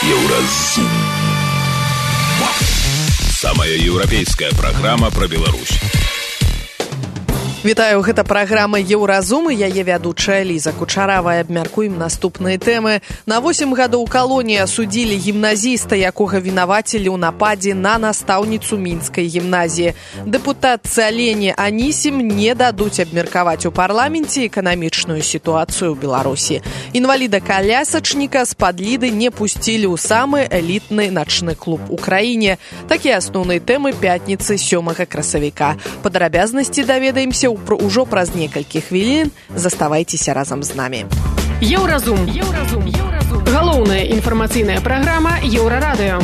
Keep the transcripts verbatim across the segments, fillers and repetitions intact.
Еўразум. Самая еўрапейская праграма пра Беларусь. Вітаю, гэта праграма «Еўразум» і яе вядучая Ліза Кучаравая. Абмяркуем наступныя тэмы. На восем гадоў калоніі асудзілі гімназіста, якога вінавацілі ў нападзе на настаўніцу мінскай гімназіі. Дэпутатцы Алені Анісім не дадуць абмеркаваць у парламенце эканамічную сітуацыю ў Беларусі. Інваліда-калясачніка з Падліды не пусцілі ў самы элітны начны клуб у краіне. Такія асноўныя тэмы пятніцы сёмага красавіка. Падрабязнасці даведаемся ўжо праз некалькі хвілін. Заставайцеся разам з намі. Еўразум. Еўразум. Еўразум. Галоўная інфармацыйная праграма Еўрарадыё.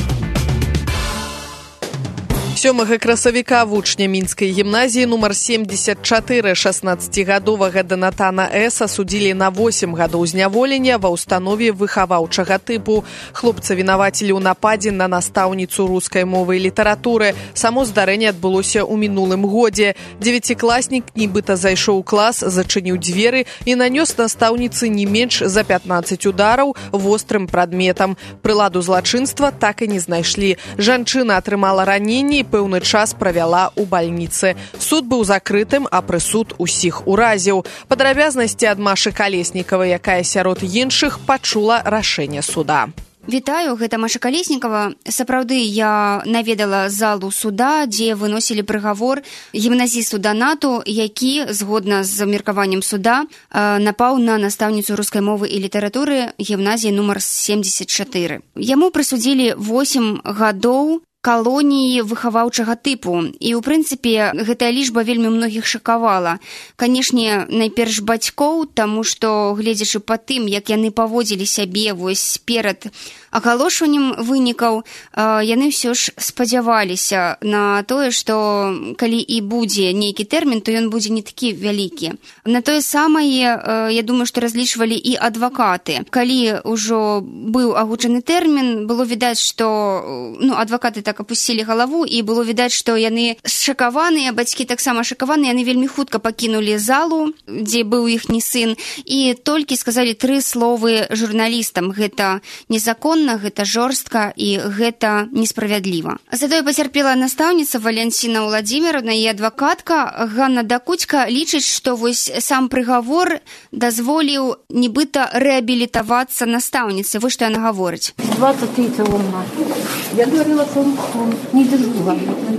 сёмага красавіка вучня мінскай гімназіі нумар семьдесят чатыры шаснаццацігадовага Данатана С. асудзілі на восем гадоў зняволення ва ўстанове выхаваўчага тыпу. Хлопца вінавацілі ў нападзе на настаўніцу рускай мовы і літаратуры. Само здарэнне адбылося ў мінулым годзе. Дзевяцікласнік нібыта зайшоў у клас, зачыніў дзверы і нанёс настаўніцы не менш за пятнаццаць удараў вострым прадметам. Прыладу злачынства так і не знайшлі. Жанчына атрымала раненні і пэўны час правяла ў бальніцы. Суд быў закрытым, а прысуд усіх уразіў. Падрабязнасці ад Машы Калеснікавай, якая сярод іншых пачула рашэнне суда. Вітаю, гэта Маша Калеснікава. Сапраўды, я наведала залу суда, дзе выносілі прыгавор гімназісту Данату, які, згодна з меркаваннем суда, напаў на настаўніцу рускай мовы і літаратуры гімназіі нумар семьдесят чатыры. Яму прысудзілі восем гадоў калоніі выхаваўчага тыпу. І, ў прынцыпе, гэтая лічба вельмі многіх шакавала. Канешне, найперш бацькоў, таму што, гледзячы па тым, як яны паводзілі сябе вось перад агалошваннем вынікаў, яны ўсё ж спадзяваліся на тое, што калі і будзе нейкі тэрмін, то ён будзе не такі вялікі. На тое самае, я думаю, што разлічвалі і адвакаты. Калі ўжо быў агучаны тэрмін, было відаць, што ну, адвакаты так апусцілі галаву, і было відаць, што яны шакаваныя, бацькі таксама шакаваныя, яны вельмі хутка пакінулі залу, дзе быў іхні сын, і толькі сказалі тры словы журналістам: гэта незаконна, гэта жорстка і гэта несправядліва. Затое пацярпела настаўніца Валянціна Ўладзіміровна і адвакатка Ганна Дакуцька лічыць, што вось сам прыгавор дазволіў нібыта рэабілітавацца настаўніцы. Вось што яна гаворыць. двадцать третьего марта я говорила своему сыну, не держу,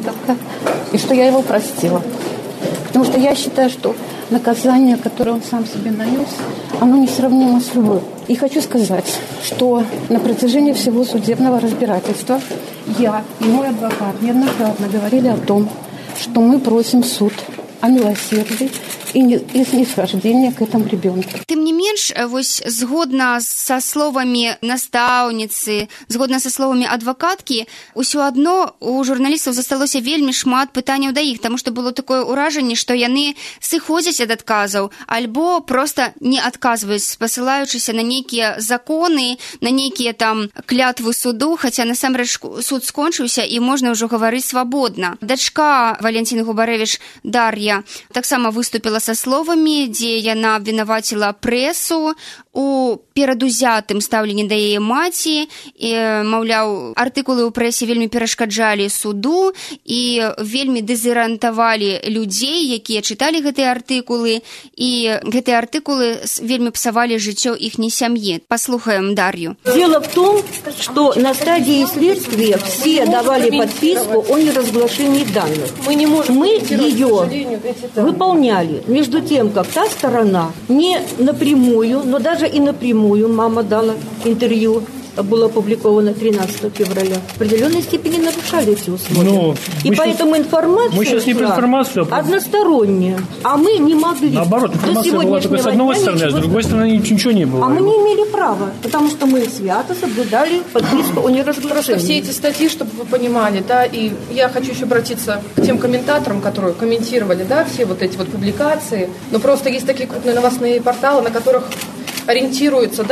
и что я его простила. Потому что я считаю, что наказание, которое он сам себе нанес, оно несравнимо с любым. И хочу сказать, что на протяжении всего судебного разбирательства я и мой адвокат неоднократно говорили о том, что мы просим суд о милосердии и снисхождения к этому ребенку. Тым не менш, вось згодна са словамі настаўніцы, згодна са словамі адвакаткі, усё адно у журналістаў засталося вельмі шмат пытанняў да іх, таму што было такое ўражанне, што яны сыходзяць ад адказаў, альбо проста не адказваюць, спасылаючыся на нейкія законы, на нейкія там клятвы суду, хаця насамрэч суд скончыўся і можна ўжо гаварыць свабодна. Дачка Валянціны Губарэвіч Дар'я таксама выступіла са словамі, дзе яна абвінаваціла прэсу у перадузятым стаўленні да яе маці, і, маўляў, артыкулы ў прэсе вельмі перашкаджалі суду і вельмі дэзарыентавалі людзей, якія чыталі гэтыя артыкулы, і гэтыя артыкулы вельмі псавалі жыццё іхняй сям'і. Послухаем Дар'ю. Дело в том, что на стадии следствия все давали подписку о неразглашении данных. Мы не можем, мы ее выполняли. Между тем, как та сторона не напрямую, но даже и напрямую, мама дала интервью, было опубликовано тринадцатого февраля, в определенной степени нарушали эти условия. Но и поэтому информация мы сейчас не про информацию, а односторонняя. А мы не могли. Наоборот, информация была только с одной стороны, а с другой стороны ничего не было. А мы не имели права, потому что мы свято соблюдали подписку о неразглашении. Все эти статьи, чтобы вы понимали, да, и я хочу еще обратиться к тем комментаторам, которые комментировали, да, все вот эти вот публикации. Но просто есть такие крупные новостные порталы, на которых ориентируются, да,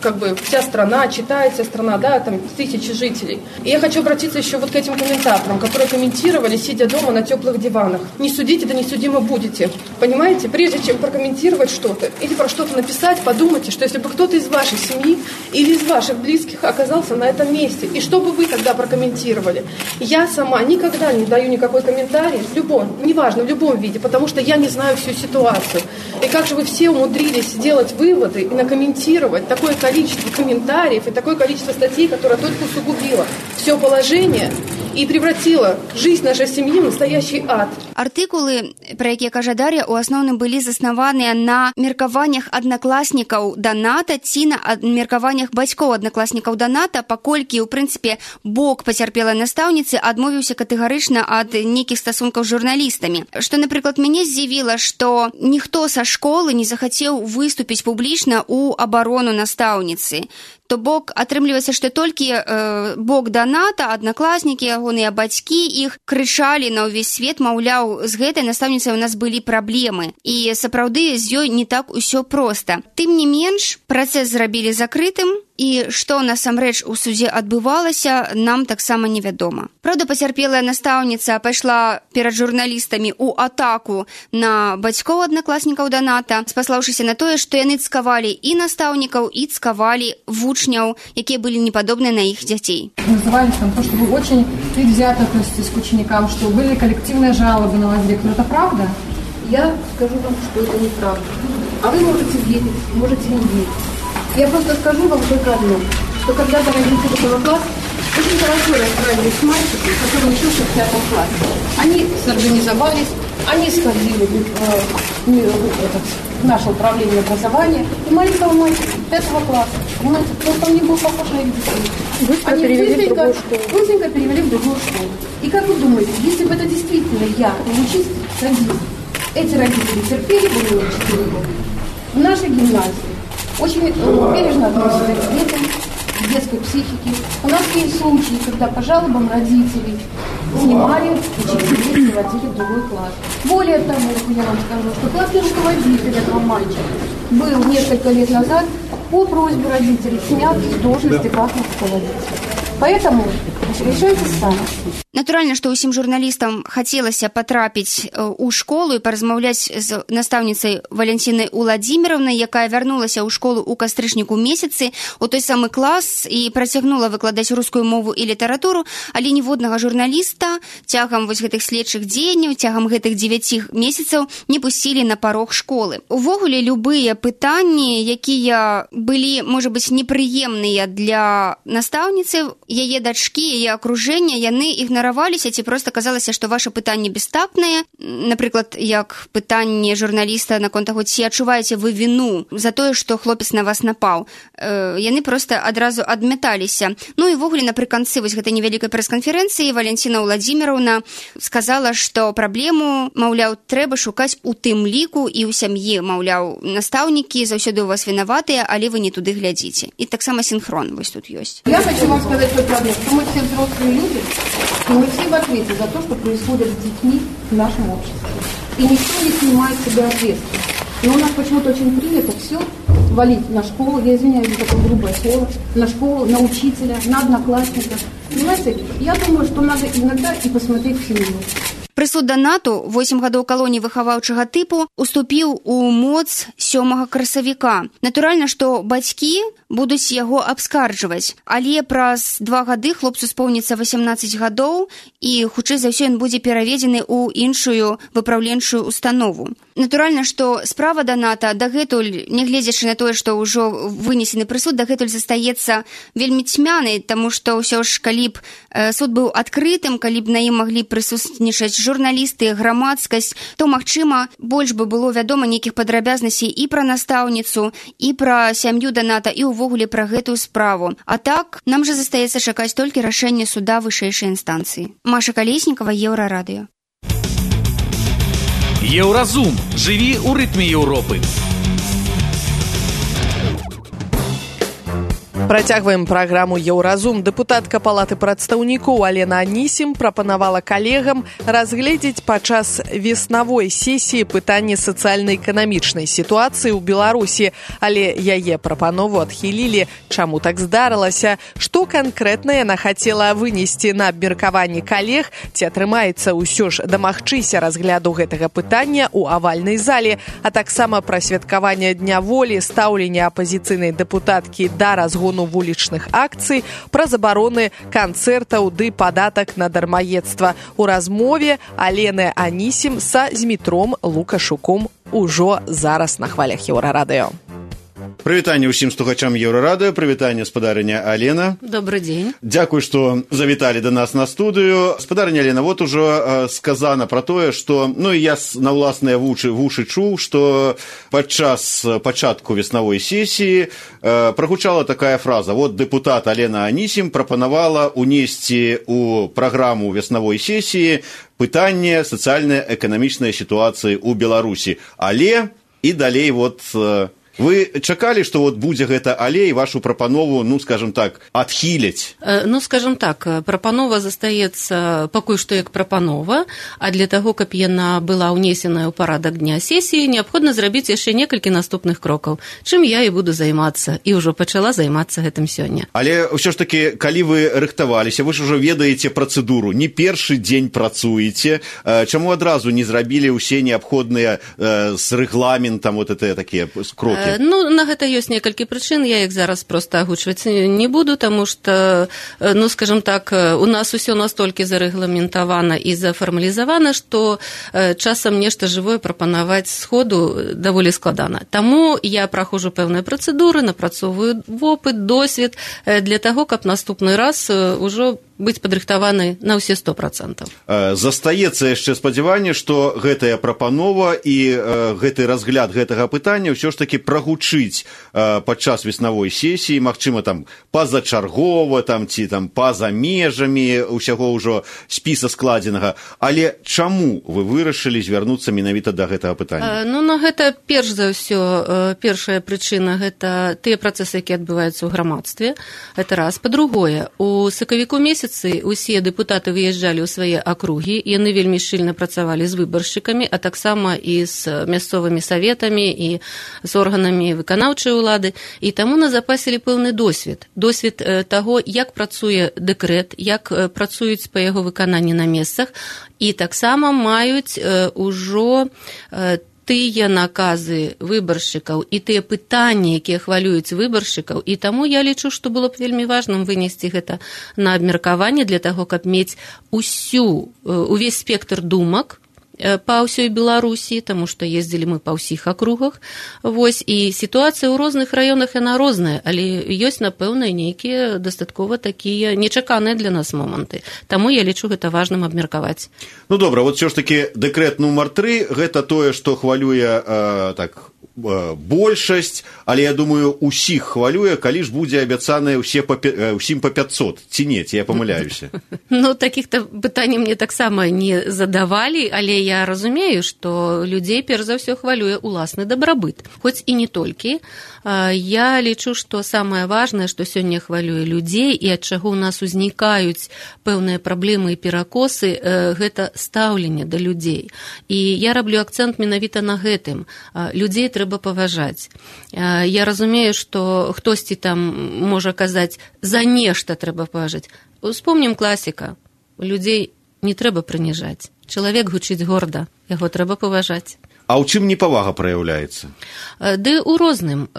как бы вся страна, читает вся страна, да, там тысячи жителей. И я хочу обратиться еще вот к этим комментаторам, которые комментировали, сидя дома на теплых диванах. Не судите, да не судимы будете. Понимаете? Прежде чем прокомментировать что-то или про что-то написать, подумайте, что если бы кто-то из вашей семьи или из ваших близких оказался на этом месте, и что бы вы тогда прокомментировали? Я сама никогда не даю никакой комментарий в любом, неважно, в любом виде, потому что я не знаю всю ситуацию. И как же вы все умудрились сделать выводы и накомментировать такое количество комментариев и такое количество статей, которое только усугубило все положение і превратила жизнь нашей семьи в настоящий ад. Артыкулы, пра якія кажа Дар'я, у асноўным былі заснаваныя на меркаваннях аднакласнікаў Даната ці на меркаваннях бацькоў аднакласнікаў Даната, паколькі, у прынцыпе, бок пацярпелай настаўніцы адмовіўся катэгарычна ад нейкіх стасункаў з журналістамі. Што, напрыклад, мяне здзівіла, што ніхто са школы не захацеў выступіць публічна ў абарону настаўніцы. То бок, атрымліваецца, што толькі э, бок Даната, аднакласнікі, ягоныя бацькі іх крычалі на ўвесь свет, маўляў, з гэтай настаўніцай у нас былі праблемы. І сапраўды з ёй не так усё проста. Тым не менш, працэс зрабілі закрытым, і што насамрэч у судзе адбывалася, нам таксама невядома. Праўда, пацярпелая настаўніца пайшла перад журналістамі ў атаку на бацькоў аднакласнікаў Даната, спаслаўшыся на тое, што яны цкавалі і настаўнікаў, і цкавалі вучняў, якія былі непадобныя на іх дзяцей. Назывались там то, что вы очень предвзято относитесь к ученикам, что были коллективные жалобы на вас директора. Это правда? Я скажу вам, что это неправда. А вы можете верить, можете не верить. Я просто скажу вам только одно, что когда-то родители этого класса очень хорошо расправились с мальчиком, который учился в пятом классе. Они сорганизовались, они сходили в, в, этот, в наше управление образования, и маленького мальчика пятого класса, понимаете, просто он не был похож на их детей. Быстро они перевели в другую школу. Быстренько перевели в другую школу. И как вы думаете, если бы это действительно я, учитель, родитель, эти родители терпели бы его четыре года? В нашей гимназии очень бережно относятся к детям, к детской психике. У нас есть случаи, когда по жалобам родителей снимали учителей и переводили в другой класс. Более того, я вам скажу, что классный руководитель этого мальчика был несколько лет назад по просьбе родителей снят с должности классного руководителя. Поэтому решайте сами. Натуральна, што ўсім журналістам хацелася патрапіць у школу і паразмаўляць з настаўніцай Валянцінай Уладзіміровнай, якая вярнулася ў школу ў кастрычніку месяцы у той самы клас і працягнула выкладаць рускую мову і літаратуру, але ніводнага журналіста цягам вось гэтых следчых дзеянняў, цягам гэтых дзевяці месяцаў не пусцілі на парог школы. Увогуле, любыя пытанні, якія былі, можа быць, непрыемныя для настаўніцы, яе дачкі, яе акружэння, яны ігнараваліся, ці проста казалася, што ваше пытанне бестактнае. Напрыклад, як пытанне журналіста наконт таго, ці адчуваеце вы віну за тое, што хлопец на вас напаў. Э, яны проста адразу адмяталіся. Ну і ввогуле напрыканцы вось гэтай невялікай прэс-канферэнцыі Валянціна Уладзіміровна сказала, што праблему, маўляў, трэба шукаць у тым ліку і ў сям'і, маўляў, настаўнікі заўсёды у вас вінаватыя, але вы не туды глядзіце. І таксама синхрон вось тут ёсць. Я хочу вам сказать только одно, что мы все взрослые люди, и мы все в ответе за то, что происходит с детьми в нашем обществе. И никто не снимает с себя ответственность. Но у нас почему-то очень принято все валить на школу, я извиняюсь за такое грубое слово, на школу, на учителя, на одноклассника. Понимаете, я думаю, что надо иногда и посмотреть в семью. Прысуд Данату, восем гадоў калоніі выхаваўчага тыпу, уступіў у моц сёмага красавіка. Натуральна, што бацькі будуць яго абскарджваць, але праз два гады хлопцу споўніцца васемнаццаць гадоў і, хутчэй за ўсё, ён будзе пераведзены ў іншую выпраўленчую установу. Натуральна, што справа Даната дагэтуль, нягледзячы на тое, што ўжо вынесены прысуд, дагэтуль застаецца вельмі цьмянай, таму што ўсё ж, калі б суд быў адкрытым, калі б на ім маглі прысутнічаць журналісты, грамадскасць, то, магчыма, больш бы было вядома нейкіх падрабязнасцей і пра настаўніцу, і пра сям'ю Даната, і ўвогуле пра гэтую справу. А так, нам жа застаецца чакаць толькі рашэнне суда вышэйшай інстанцыі. Маша Калеснікава, Еўрарадыё. Еўразум. Жыві ў рытме Еўропы. Працягваем праграму «Еўразум». Дэпутатка палаты прадстаўнікоў Алена Анісім прапанавала калегам разгледзець падчас веснавой сесіі пытанні сацыяльна-эканамічнай сітуацыі ў Беларусі, але яе прапанову адхілілі. Чаму так здарылася? Што канкрэтна яна хацела вынесці на абмеркаванне калег? Ці атрымаецца ўсё ж дамагчыся разгляду гэтага пытання ў авальнай зале, а таксама пра святкаванне Дня волі, стаўленне апазіцыйнай дэпутаткі да разгону вулічных акцый, пра забароны канцэртаў ды падатак на дармаедства. У размове Алены Анісім са Змітром Лукашуком ужо зараз на хвалях Еўрарадыё. Прывітанне ўсім слухачам Еўрарадыё, прывітанне спадарыня Алена. Добрый дзень. Дзякуй, што завіталі да нас на студыю. Спадарыня Алена, вот ужо э, сказана пра тое, што, ну і я на ўласныя вушы, вушы чуў, што падчас пачатку веснавой сесіі э, прагучала такая фраза. Вот дэпутат Алена Анісім прапанавала унесці ў праграму веснавой сесіі пытанне сацыяльна-эканамічнай сітуацыі ў Беларусі. Але і далей вот... Э, Вы чакалі, што вот будзе гэта але і вашу прапанову, ну, скажем так, адхіляць? Ну, скажем так, прапанова застаецца пакуль што як прапанова, а для таго, каб яна была ўнесеная ў парадак дня сесіі, неабходна зрабіць яшчэ некалькі наступных крокаў, чым я і буду займацца, і ўжо пачала займацца гэтым сёння. Але ўсё ж такі, калі вы рыхтаваліся, вы ж ужо ведаеце працэдуру, не першы дзень працуеце, чаму адразу не зрабілі ўсе неабходныя з рэгламентам вот это такія крокі? Ну, на гэта ёсць некалькі прычын, я іх зараз проста агучваць не буду, таму што, ну, скажем так, у нас усё настолькі зарэгламентавана і зафармалізавана, што часам нешта жывое прапанаваць сходу даволі складана. Таму я праходжу пэўныя працэдуры, напрацоўваю вопыт, досвед для таго, каб наступны раз ужо быць падрыхтаваны на ўсе сто працэнтаў. Застаецца яшчэ спадзяванне, што гэтая прапанова і гэты разгляд гэтага пытання ўсё ж такі прагучыць падчас веснавой сесіі, магчыма, там пазачаргова, там ці там па-за межамі ўсяго ўжо спіса складзенага. Але чаму вы вырашылі звярнуцца менавіта да гэтага пытання? Ну, на гэта перш за ўсё, першая прычына гэта тыя працэсы, якія адбываюцца ў грамадстве. Гэта раз. Па-другое, у сакавіку месяц усе дэпутаты выязджалі ў свае акругі, яны вельмі шчыльна працавалі з выбаршчыкамі, а таксама і з мясцовымі саветамі і з органамі выканаўчай улады, і таму назапасілі пэўны досвед. Досвед таго, як працуе дэкрэт, як працуюць па яго выкананні на месцах, і таксама маюць ужо тыя наказы выбаршчыкаў і тыя пытанні, якія хвалююць выбаршчыкаў, і таму я лічу, што было б вельмі важным вынесці гэта на абмеркаванне для таго, каб мець усю, увесь спектр думак па ўсёй Беларусі, таму што ездзілі мы па ўсіх акругах. Вось, і сітуацыя ў розных раёнах яна розная, але ёсць, напэўна, нейкія дастаткова такія нечаканыя для нас моманты. Таму я лічу гэта важным абмеркаваць. Ну, добра, вот ўсё ж такі дэкрэт нумар тры, гэта тое, што хвалюе э, так большасць, але я думаю, усіх хвалюе, калі ж будзе абяцанае ўсе па, ўсім па пятьсот, ці не, ці я памыляюся? Ну, такіх-то пытанняў мне таксама не задавалі, але я разумею, што людзей перш за ўсё хвалюе уласны дабрабыт. Хоць і не толькі. Я лічу, што самае важнае, што сёння хвалюе людзей і ад чаго ў нас узнікаюць пэўныя праблемы і перакосы, гэта стаўленне да людзей. І я раблю акцэнт менавіта на гэтым. Людзей трэба паважаць. Я разумею, што хтосьці там можа казаць, за нешта трэба паважаць. Успомнім класіка. Людзей не трэба прыніжаць. Чалавек гучыць горда, яго трэба паважаць. А ў чым непавага праяўляецца? Ды ў розным.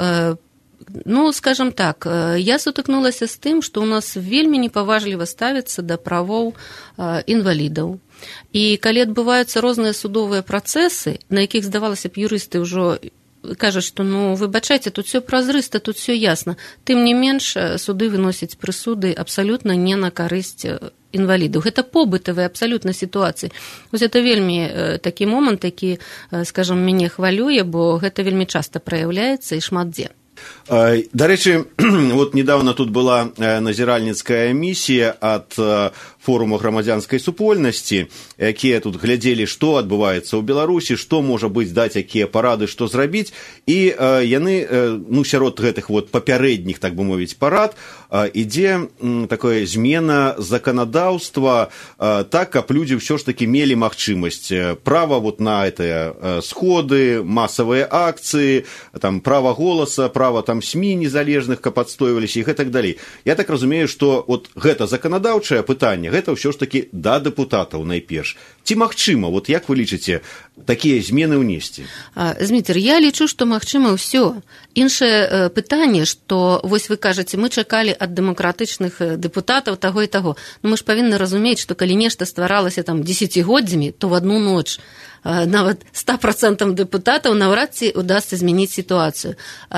Ну, скажем так, я сутыкнулася з тым, што ў нас вельмі непаважліва ставіцца да правоў інвалідаў. І калі адбываюцца розныя судовыя працэсы, на якіх, здавалася б, юрысты ўжо кажуць, што, ну, выбачайце, тут все празрыста, тут все ясна. Тым не менш, суды выносяць прысуды абсалютна не на карысць інвалідаў. Гэта побытавыя абсалютна сітуацыі. Вось гэта вельмі такі момант, які, скажам, мяне хвалюе, бо гэта вельмі часта праяўляецца і шмат дзе. Дарэчы, вот недавно тут была назіральніцкая місія ад форуму грамадзянскай супольнасці, якія тут глядзелі, што адбываецца ў Беларусі, што можа быць, даць якія парады, што зрабіць, і яны, ну, сярод гэтых вот папярэдніх, так бы мовіць, парад ідзе такая змена заканадаўства так, каб людзі ўсё ж такі мелі магчымасць права вот на это сходы, масавыя акцыі, там права голаса, права там СМІ незалежных, каб адстойваліся і гэтак далей. Я так разумею, што вот гэта заканадаўчае пытанне, гэта ўсё ж такі да дэпутатаў найперш. Ці магчыма, вот як вы лічыце, такія змены ўнесці? Зміцер, я лічу, што магчыма ўсё. Іншае пытанне, што, вось вы кажаце, мы чакалі ад дэмакратычных дэпутатаў таго і таго. Ну, мы ж павінны разумець, што калі нешта стваралася там дзесяцігоддзямі, то в одну ноч нават ста працэнтаў дэпутатаў наўрад ці удасца змяніць сітуацыю.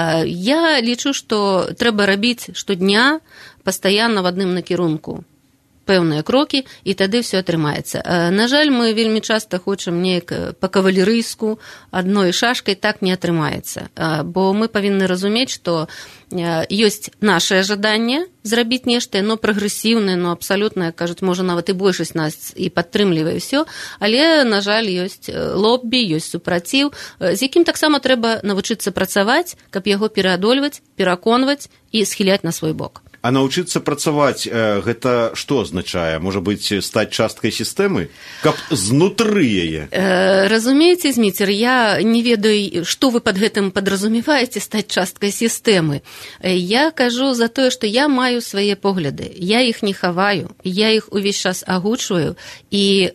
Я лічу, што трэба рабіць штодня пастаянна в адным накірунку пэўныя крокі, і тады ўсё атрымаецца. На жаль, мы вельмі часта хочам неяк па-кавалерыйску, адной шашкай, так не атрымаецца. Бо мы павінны разумець, што ёсць нашае жаданне зрабіць нешта, но прагрэсіўнае, но абсалютна, кажуць, можа, нават і большасць нас і падтрымлівае ўсё, але, на жаль, ёсць лоббі, ёсць супраціў, з якім таксама трэба навучыцца працаваць, каб яго пераадольваць, пераконваць і схіляць на свой бок. А навучыцца працаваць, гэта што азначае? Можа быць, стаць часткай сістэмы? Каб знутры яе? Разумееце, Зміцер, я не ведаю, што вы пад гэтым падразумеваеце стаць часткай сістэмы. Я кажу за тое, што я маю свае погляды. Я іх не хаваю, я іх увесь час агучваю і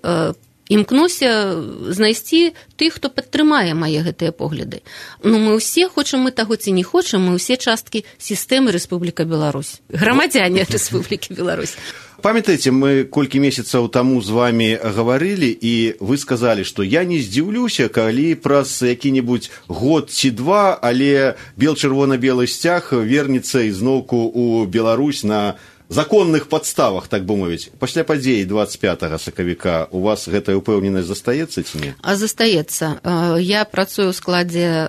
імкнуся знайсці тых, хто падтрымае мае гэтыя погляды. Ну, мы ўсе, хочам мы таго ці не хочам, мы ўсе часткі сістэмы Рэспубліка Беларусь. Грамадзяне Рэспублікі Беларусь. Памятаеце, мы колькі месяцаў таму з вамі гаварылі, і вы сказалі, што я не здзіўлюся, калі праз які-небудзь год ці два, але бел-чырвона-белы сцяг вернецца ізноўку ў Беларусь на законных падставах, так бы мовіць. Пасля падзеі двадцать пятага сакавіка у вас гэтая ўпэўненасць застаецца ці не? А застаецца. Я працую ў складзе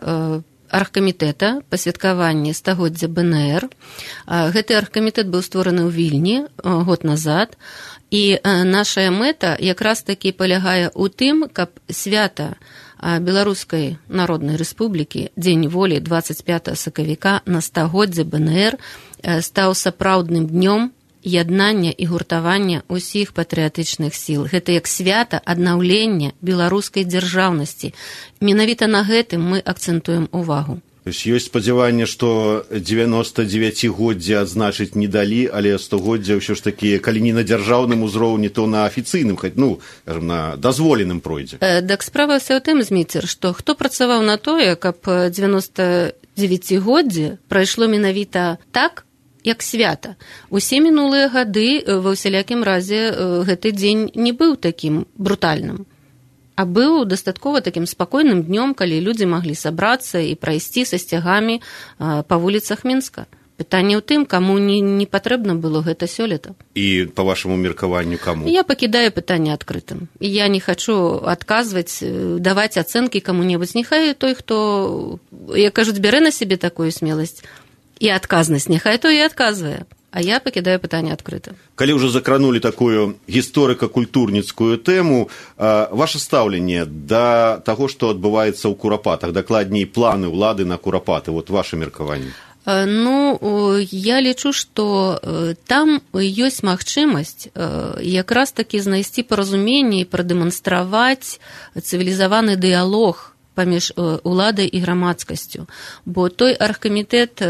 аргкамітэта па святкаванні стагоддзя бэ эн эр. Гэты аргкамітэт быў створаны ў Вільні год назад, і наша мэта якраз такі палягае ў тым, каб свята Беларускай Народнай Рэспублікі, Дзень волі двадцать пятага сакавіка на стагоддзе бэ эн эр стаў сапраўдным днём яднання і гуртавання ўсіх патрыятычных сіл. Гэта як свята аднаўлення беларускай дзяржаўнасці. Менавіта на гэтым мы акцэнтуем увагу. То есть ёсць спадзяванне, што дзевяноста дзевяцігоддзе адзначыць не далі, але стагоддзя ўсё ж такі, калі не на дзяржаўным узроўні, то на афіцыйным, ну, скажем, на дазволеным пройдзе. Так справа ўсё ў тым, Зміцер, што хто працаваў на тое, каб дзевяноста дзевяцігоддзе прайшло менавіта так, як свята. Усе мінулыя гады ва ўсялякім разе гэты дзень не быў такім брутальным, а быў дастаткова такім спакойным днём, калі людзі маглі сабрацца і прайсці са сцягамі па вуліцах Мінска. Пытанне ў тым, каму не, не патрэбна было гэта сёлета. І па вашаму меркаванню каму? Я пакідаю пытанне адкрытым. Я не хачу адказваць, даваць ацэнкі каму-небудзь. Няхай той, хто, як кажуць, бярэ на сябе такую смеласць і адказнасць, няхай то і адказвае. А я пакідаю пытанне адкрыта. Калі ўжо закранулі такую гісторыка-культурніцкую тэму, ваше стаўленне да таго, што адбываецца ў Курапатах, дакладней планы ўлады на Курапаты, вот ваше меркаванне? Ну, я лічу, што там ёсць магчымасць якраз такі знайсці паразуменне і прадэманстраваць цывілізаваны дыялог паміж уладай і грамадскасцю. Бо той аргкамітэт,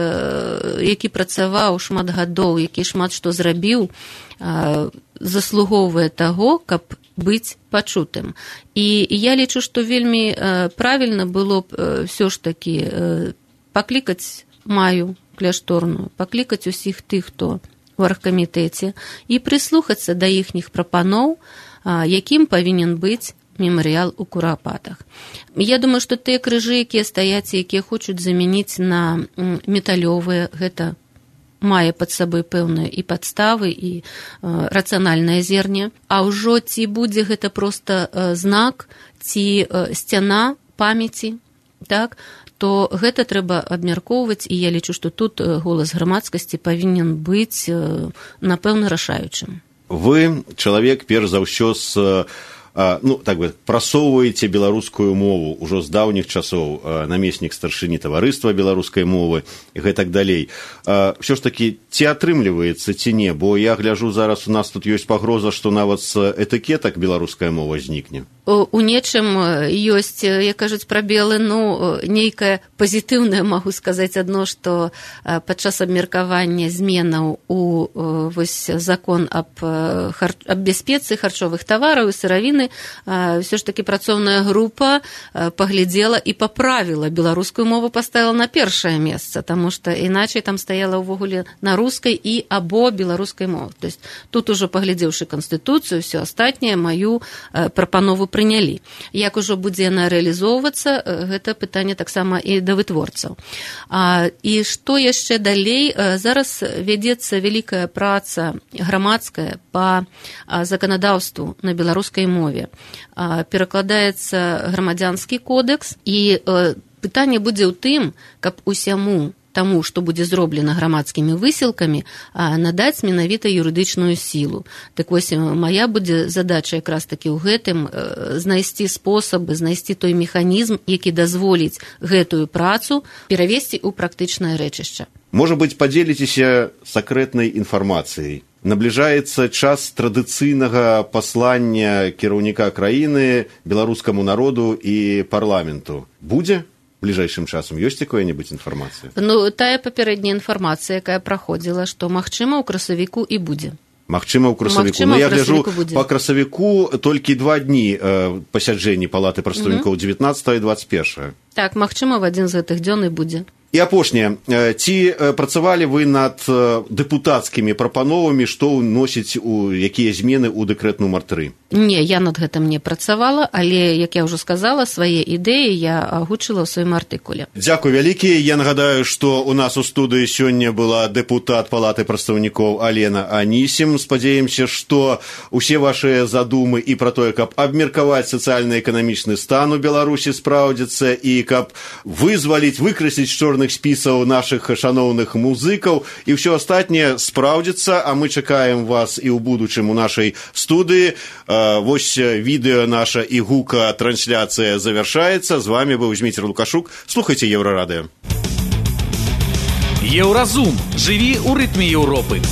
які працаваў шмат гадоў, які шмат што зрабіў, заслугоўвае таго, каб быць пачутым. І я лічу, што вельмі правільна было б ўсё ж такі паклікаць Маю Кляшторную, паклікаць усіх тых, хто у аргкамітэце, і прыслухацца да іхніх прапаноў, якім павінен быць мемарыял у Курапатах. Я думаю, што тыя крыжы, якія стаяць, якія хочуць замяніць на металёвыя, гэта мае пад сабой пэўныя і падставы, і рацыянальнае зерне. А ўжо ці будзе гэта проста знак, ці сцяна памяці, так, то гэта трэба абмяркоўваць, і я лічу, што тут голас грамадскасці павінен быць, напэўна, рашаючым. Вы чалавек, перш за ўсё, з ну, так бы, прасоўваеце беларускую мову ўжо з даўніх часоў, намеснік старшыні таварыства беларускай мовы і гэтак далей. Ўсё ж такі, ці атрымліваецца, ці не? Бо я гляджу, зараз у нас тут ёсць пагроза, што нават з этыкетак беларуская мова знікне. У нечым ёсць, як кажуць, прабелы, ну, нейкае пазітыўнае, магу сказаць адно, што падчас абмеркавання зменаў у вось закон аб, хар... аб бяспецы харчовых тавараў і сыравіны, ўсё ж такі працоўная група паглядзела і паправіла беларускую мову, паставіла на першае месца, таму што іначай там стаяла ўвогуле на рускай і або беларускай мовы. То есть тут ужо паглядзеўшы канстытуцыю, ўсё астатняе, маю прапанову прынялі. Як ужо будзе яна рэалізоўвацца, гэта пытанне таксама і да вытворцаў. А, і што яшчэ далей? Зараз вядзецца вялікая праца грамадская па заканадаўству на беларускай мове. А, перакладаецца грамадзянскі кодекс, і а, пытанне будзе ў тым, каб усяму таму, што будзе зроблена грамадскімі высілкамі, надаць менавіта юрыдычную сілу. Так вось, мая будзе задача якраз такі ў гэтым знайсці спосабы, знайсці той механізм, які дазволіць гэтую працу перавесці ў практычнае рэчышча. Можа быць, падзеліцеся сакрэтнай інфармацыяй. Набліжаецца час традыцыйнага паслання кіраўніка краіны беларускаму народу і парламенту. Будзе? Бліжэйшым часам ёсць якая-небудзь інфармацыя? Ну, тая папярэдняя інфармацыя, якая праходзіла, што, магчыма, ў красавіку і будзе. Магчыма, ў красавіку. Ну, я гляжу, па красавіку толькі два дні э, пасяджэнні Палаты прадстаўнікоў, mm-hmm. дзевятнаццатага і дваццаць першага. Так, магчыма, в адзін з гэтых дзён і будзе. І апошняе, ці працавалі вы над дэпутацкімі прапановамі, што ўносіць у якія змены ў дэкрэт нумар тры? Не, я над гэтым не працавала, але, як я ўжо сказала, свае ідэі я агучыла ў сваім артыкуле. Дзякуй вялікі. Я нагадаю, што у нас у студыі сёння была дэпутат Палаты прадстаўнікоў Алена Анісім. Спадзяемся, што усе вашыя задумы і пра тое, каб абмеркаваць сацыяльна-эканамічны стан у Беларусі спраўдзіцца і каб вызваліць, выкрасіць чорных спісаў нашых шаноўных музыкаў і ўсё астатняе спраўдзіцца, а мы чакаем вас і ў будучым у нашай студыі. Вось відэо наша і гука трансляцыя завяршаецца. З вами быў Зміцер Лукашук. Слухайце Еўрарадыё. Еўразум. Жыві ў рытме Еўропы.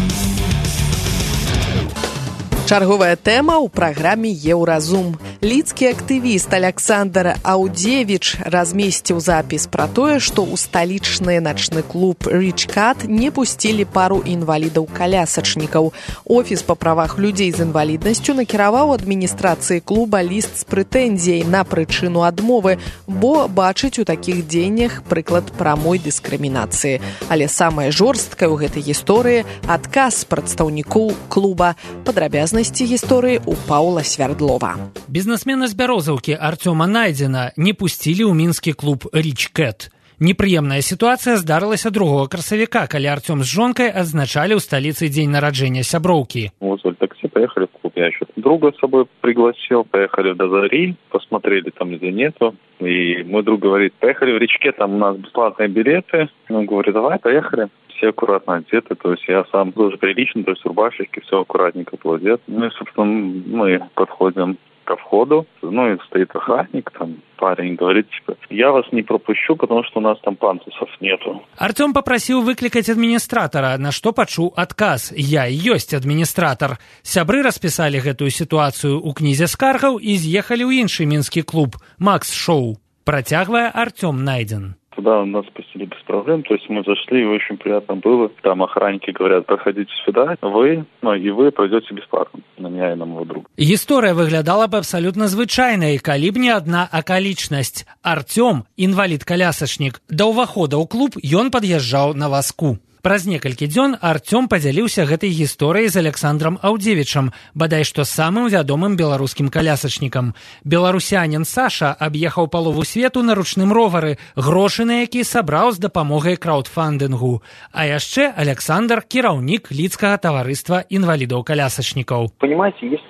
Чарговая тэма ў праграме «Еўразум». Лідскі актывіст Александр Аўдзевіч размесціў запіс пра тое, што ў сталічны начны клуб «Rich Cat» не пусцілі пару інвалідаў-калясачнікаў. Офіс па правах людзей з інваліднасцю накіраваў адміністрацыі клуба ліст з прэтэнзіяй на прычыну адмовы, бо бачыць у такіх дзеяннях прыклад прамой дыскрымінацыі. Але самае жорсткае ў гэтай гісторыі – адказ прадстаўнікоў клуба. Падрабязнасці гісторыі у Паўла Свярдлова. Бізнесмена з Бярозаўкі Артёма Найдзена не пусцілі ў мінскі клуб «Rich Cat». Непрыемная сітуацыя здарылася другога красавіка, калі Артём з жонкай адзначалі ў сталіцы дзень нараджэння сяброўкі. Вызвали такси, поехали в клуб. Я еще друга с собой пригласил, поехали до Зари, посмотрели там, где нету. И мой друг говорит, поехали в Rich Cat, там у нас бесплатные билеты. Он говорит, давай, поехали. Все аккуратно одеты, то есть я сам тоже прилично, то есть рубашечки, все аккуратненько одет. Ну и, собственно, мы подходим ко входу, ну и стоит охранник, там парень говорит, типа, я вас не пропущу, потому что у нас там пандусов нету. Артём попросил выкликать администратора, на что пачуў адказ. Я и ёсць администратор. Сябры расписали гэтую ситуацию у кнізе скаргаў и з'ехали ў іншы мінскі клуб «Макс Шоу». Працягвае Артём Найдзен. Туда нас пустили без проблем, то есть мы зашли, и очень приятно было. Там охранники говорят, проходите сюда, вы, ну и вы пройдете бесплатно, на меня и на моего друга. Гісторыя выглядала б абсалютна звычайнай, калі б не адна акалічнасць. Артём, інвалід-калясачнік, да ўвахода ў клуб ён пад'язджаў на вазку. Праз некалькі дзён Артём падзяліўся гэтай гісторыяй з Александром Аўдзевічам, бадай што самым вядомым беларускім калясачнікам. Беларусянін Саша аб'ехаў палову свету на ручным ровары, грошы на які сабраў з дапамогай краўдфандынгу. А яшчэ Александр – кіраўнік Лідскага таварыства інвалідаў-калясачнікаў. Понимаете, если бы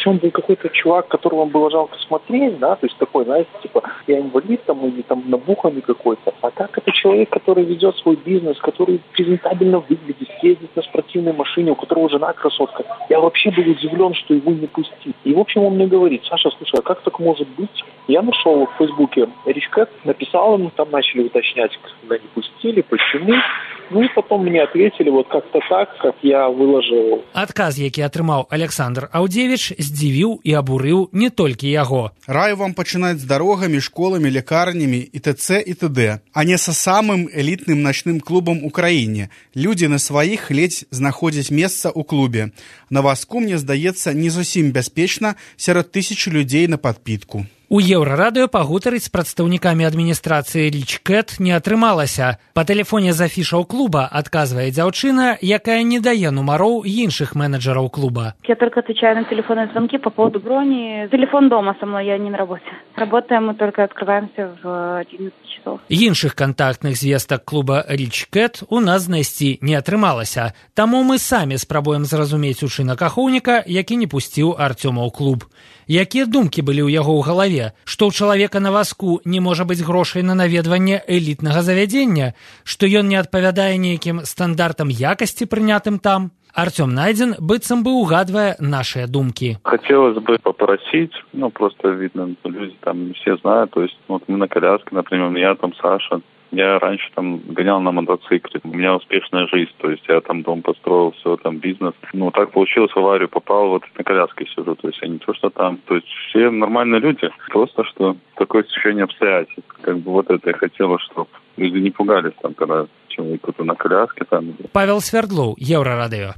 если он был какой-то чувак, которого было жалко смотреть, да, то есть такой, знаете, типа, я инвалид там или там набуханный какой-то. А так это человек, который ведет свой бизнес, который презентабельно выглядит, ездит на спортивной машине, у которого жена красотка. Я вообще был удивлен, что его не пустили. И, в общем, он мне говорит: Саша, слушай, а как так может быть? Я нашел в Фейсбуке Ричкет, написал ему, там начали уточнять, когда не пустили, почему. Ну и потом мне ответили вот как-то так, как я выложил. Адказ, які атрымаў Александр Аўдзевіч, здзівіў і абурыў не толькі яго. Раю вам пачынаць з дарогамі, школамі, лекарнямі і т.ц. і т.д. А не са самым элітным начным клубам у краіне. Людзі на сваіх ледзь знаходзяць месца ў клубе. На Васку, мне здаецца, не зусім бяспечна сярод тысячы людзей на падпітку. У Еўрарадыё пагутарыць з прадстаўнікамі адміністрацыі Ричкет не атрымалася. Па тэлефоне з афішаў клуба адказвае дзяўчына, якая не дае нумароў іншых менеджераў клуба. Я только отвечаю на телефонные звонки по поводу брони. Телефон дома со мной, я не на работе. Работаем мы только открываемся в одиннадцать часов. Іншых кантактных звестак клуба Ричкет у нас знайсці не атрымалася. Таму мы самі спрабуем зразумець учынак ахоўніка, які не пусціў Артёма ў клуб. Якія думкі былі ў яго ў галаве? Што ў чалавека на Васку не можа быць грошай на наведванне элітнага завядзення? Што ён не адпавядае нейкім стандартам якасці, прынятым там? Артём Найдзін быццам бы угадвае нашыя думкі. Хотелось бы попросить, ну просто видно, люди там все знают, то есть вот мы на коляске, например, я там Саша. Я раньше там гонял на мотоцикле, у меня успешная жизнь, то есть я там дом построил, все, там бизнес. Ну, так получилось, в аварию попал, вот на коляске сижу, то есть я не то, что там, то есть все нормальные люди, просто что такое течение обстоятельств. Как бы вот это я хотела, чтобы люди не пугались там, когда человек кто-то на коляске там. Павел Свердлоў, Еўрарадыё.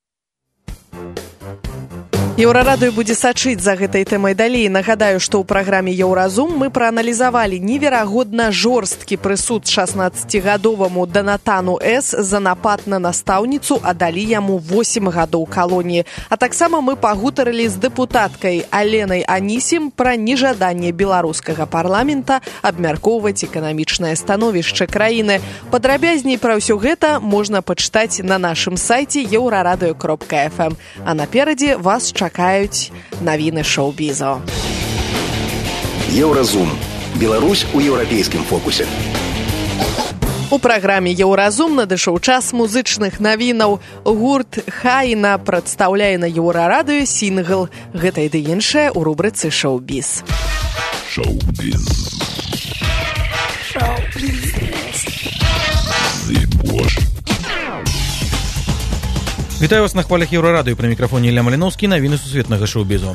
Еўрарадыё будзе сачыць за гэтай тэмай далей. Нагадаю, што ў праграме «Еўразум» мы прааналізавалі неверагодна жорсткі прысуд шаснаццацігадоваму Данатану С. за напад на настаўніцу, а далі яму восем гадоў калоніі. А таксама мы пагутарылі з дэпутаткай Аленай Анісім пра нежаданне беларускага парламента абмяркоўваць эканамічнае становішча краіны. Падрабязней пра ўсё гэта можна пачытаць на нашым сайце еўрарадыё кропка эф эм. А наперадзе вас чакаюць чакаюць навіны шоу-бізу. Еўразум. Беларусь у еўрапейскім фокусе. У праграме «Еўразум» надышоў час музычных навінаў. Гурт «Хайна» прадстаўляе на Еўрарадыё сінгл. Гэта і ды іншае ў рубрыцы «Шоу-біз». Шоу-біз. Шоу-біз. Зібош. Вітаю вас на хвалях Еўрарадыё, пры мікрафоне Ілля Маліноўскі, навіны сусветнага шоу-бізу.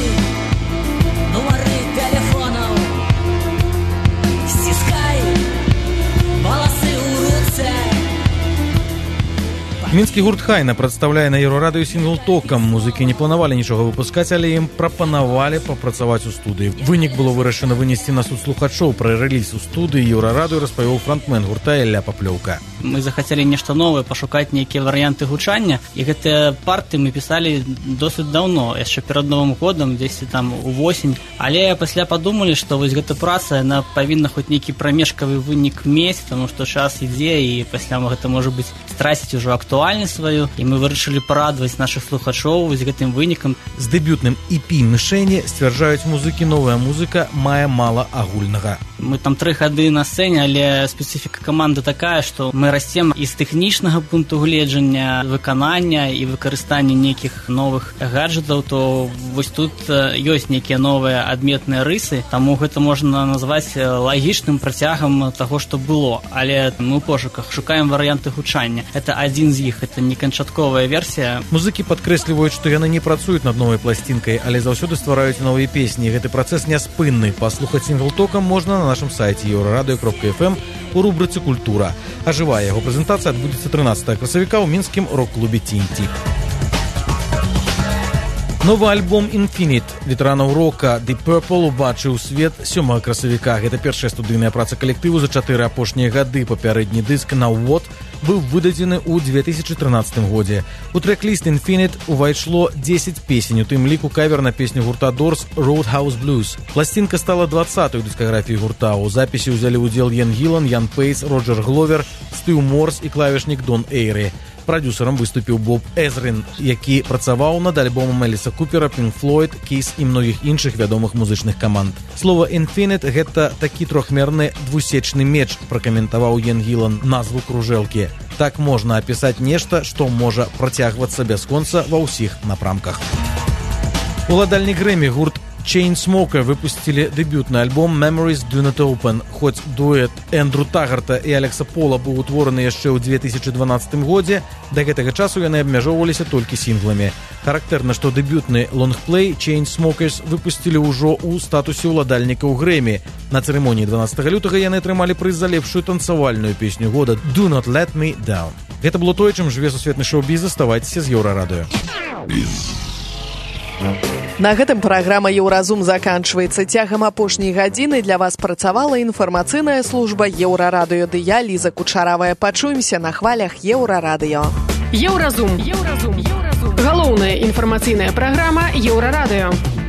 Мінскі гурт «Хайна» прадстаўляе на Еўрарадыё сінгл «Токам». Музыкі не планавалі нічога выпускаць, але ім прапанавалі папрацаваць у студыі. Вынік было вырашана вынесці на суд слухачоў. Пра рэліз у студыі Еўрарадыё распавёў фронтмен гурта Ілля Паплёўка. Мы захацелі нешта новае, пашукаць нейкія варыянты гучання, і гэтыя парты мы пісалі досыць даўно, яшчэ перад Новым годам, дзесьці там увосень. Але пасля падумалі, што вось гэта праца, яна павінна хоць нейкі прамежкавы вынік мець, таму што час ідзе, і пасля гэта можа быць страціць ужо актуальнасць сваю, і мы вырашылі парадаваць нашых слухачоў вось гэтым вынікам. З дэбютным і пі «Мішэні» сцвярджаюць музыкі, новая музыка мае мала агульнага. Мы там тры гады на сцэне, але спецыфіка каманды такая, што мы расцем і з тэхнічнага пункту гледжання, выканання і выкарыстання нейкіх новых гаджетаў, то вось тут ёсць нейкія новыя адметныя рысы, таму гэта можна назваць лагічным працягам таго, што было. Але мы ў пошуках шукаем варыянты гучання. Это адзін з іх, это не канчатковая версія. Музыкі падкрэсліваюць, што яны не працуюць над новай пласцінкай, але заўсёды ствараюць новыя песні. Гэты працэс няспынны. Паслухаць сінгл «Токам» можна на нашым сайце еўрарадыё кропка эф эм у рубрыцы «Культура». А жывая яго прэзентацыя адбудзецца трынаццатага красавіка ў мінскім рок-клубе «Ти Эн Ти». Новы альбом «Infinite» ветэранаў рока The Purple убачыў свет сёмага красавіка. Гэта першая студыйная праца калектыву за чатыры апошнія гады. Папярэдні дыск «Now What» быў выдадзены ў две тысячы трынаццатым годзе. У трэк-ліст «Infinite» увайшло дзесяць песень, у тым ліку кавер на песню гурта Doors «Roadhouse Blues». Пласцінка стала дваццатай у дыскаграфіі гурта. У запісе ўзялі ўдзел Ян Гілан, Ян Пейс, Роджер Гловер, Стыў Морс і клавішнік Дон Эйрі. Прадюсерам выступіў Боб Эзрин, які працаваў над альбомам Эліса Купера, Pink Floyd, Kiss і многіх іншых вядомых музычных каманд. Слова «Infinite» — гэта такі трохмерны двусечны меч, пракаментаваў Йен Гілан назву кружэлкі. Так можна апісаць нешта, што можа працягвацца бясконца ва ўсіх напрамках. Уладальнік Грэмі гурт Chainsmokers выпусцілі дэбютны альбом Memories Do Not Open. Хоць дуэт Эндру Тагарта і Алекса Пола быў утвораны яшчэ ў две тысячы дванаццатым годзе, да гэтага часу яны абмяжоўваліся толькі сінгламі. Характэрна, што дэбютны лонгплей Chainsmokers выпусцілі ўжо ў статусе ўладальнікаў Грэмі. На цырымоніі дванаццатага лютага яны атрымалі прыз за лепшую танцавальную песню года Do Not Let Me Down. Гэта было тое, чым жыве сусветны шоу-біз. Заставайцеся з Еўрарадыё. На гэтым праграма «Еўразум» заканчваецца. Цягам апошняй гадзіны для вас працавала інфармацыйная служба Еўрарадыё. Ды я, Ліза Кучаравая. Пачуемся на хвалях Еўрарадыё. Еўразум. Еўразум. Галоўная інфармацыйная праграма Еўрарадыё.